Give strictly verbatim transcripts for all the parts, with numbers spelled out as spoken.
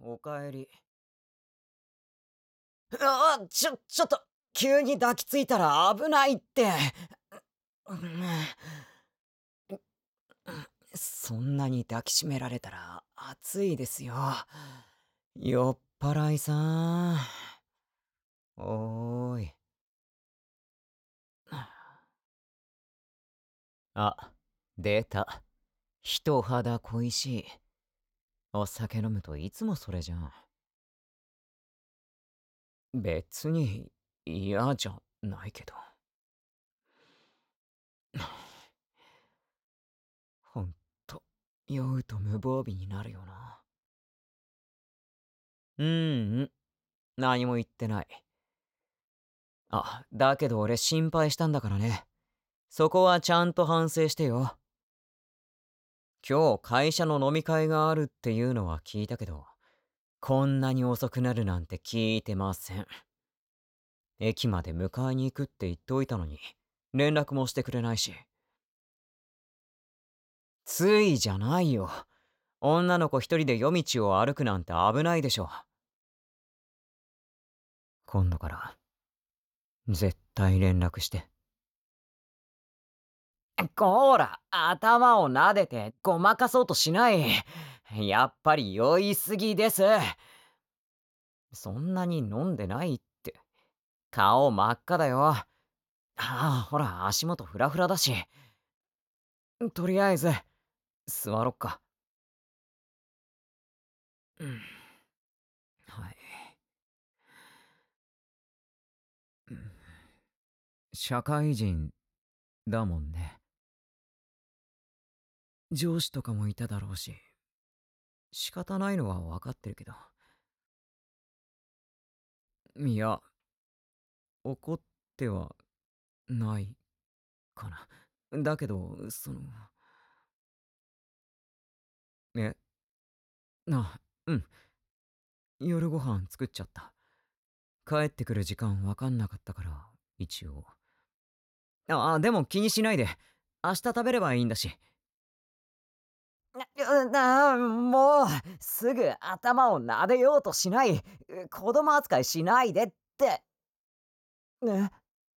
おかえり。ああ、ちょ、ちょっと、急に抱きついたら危ないって。うん、そんなに抱きしめられたら暑いですよ。酔っ払いさん。おーい。あ、出た。人肌恋しい。お酒飲むといつもそれじゃん。別に嫌じゃないけど。ほんと、酔うと無防備になるよな。うーん、何も言ってない。あ、だけど俺心配したんだからね。そこはちゃんと反省してよ。今日会社の飲み会があるっていうのは聞いたけど、こんなに遅くなるなんて聞いてません。駅まで迎えに行くって言っておいたのに、連絡もしてくれないし。ついじゃないよ。女の子一人で夜道を歩くなんて危ないでしょ。今度から絶対連絡して。こーら、頭を撫でてごまかそうとしない。やっぱり酔いすぎです。そんなに飲んでないって。顔真っ赤だよ。ああ、ほら、足元フラフラだし。とりあえず、座ろっか。うん、はい。うん、社会人だもんね。上司とかもいただろうし、仕方ないのは分かってるけど。いや、怒ってはないかな。だけど、その、え、あ、うん、夜ご飯作っちゃった。帰ってくる時間わかんなかったから、一応。ああ、でも気にしないで。明日食べればいいんだし。な、な、もう、すぐ頭を撫でようとしない。子供扱いしないでって。ね。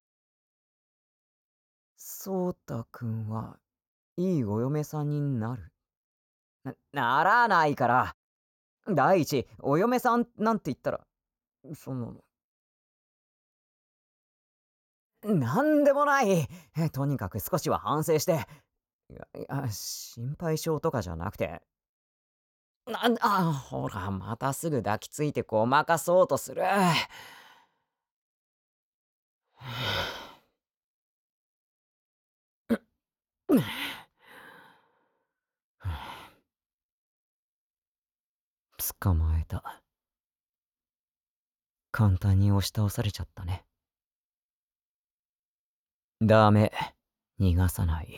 そうたくんはいいお嫁さんになる。な、ならないから。第一、お嫁さんなんて言ったら、その、なんでもない。とにかく少しは反省して。いや、いや心配性とかじゃなくて。な、あ、ほら、またすぐ抱きついてごまかそうとする。捕まえた。簡単に押し倒されちゃったね。ダメ。逃がさない。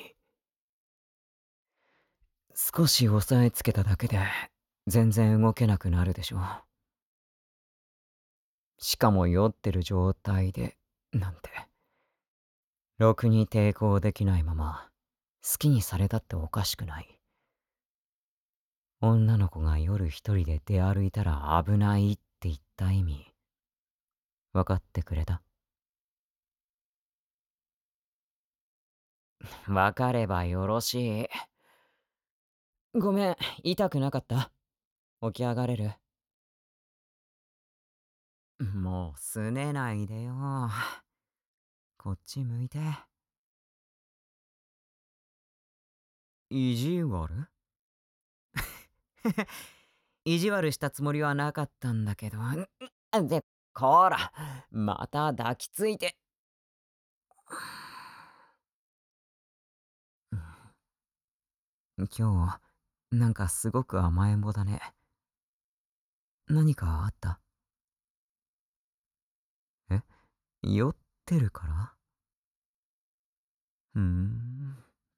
少し押さえつけただけで全然動けなくなるでしょ。しかも酔ってる状態で、なんて。ろくに抵抗できないまま、好きにされたっておかしくない。女の子が夜一人で出歩いたら危ないって言った意味、分かってくれた？分かればよろしい。ごめん、痛くなかった？起き上がれる？もうすねないでよ。こっち向いて。意地悪？意地悪したつもりはなかったんだけど。んで、こら、また抱きついて。今日、なんかすごく甘えん坊だね。何かあった？え、酔ってるから？うーん。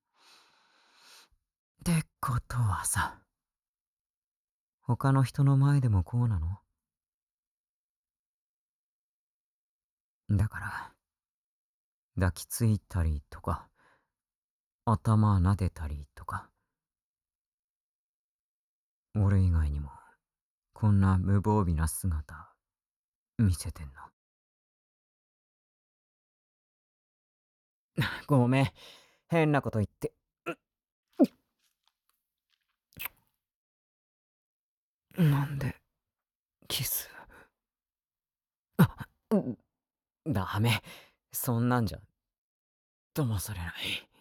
ってことはさ、他の人の前でもこうなの？だから、抱きついたりとか、頭撫でたりとか、俺以外にもこんな無防備な姿見せてんの。ごめん、変なこと言って。なんでキス。あ、うん、ダメ。そんなんじゃ騙されない。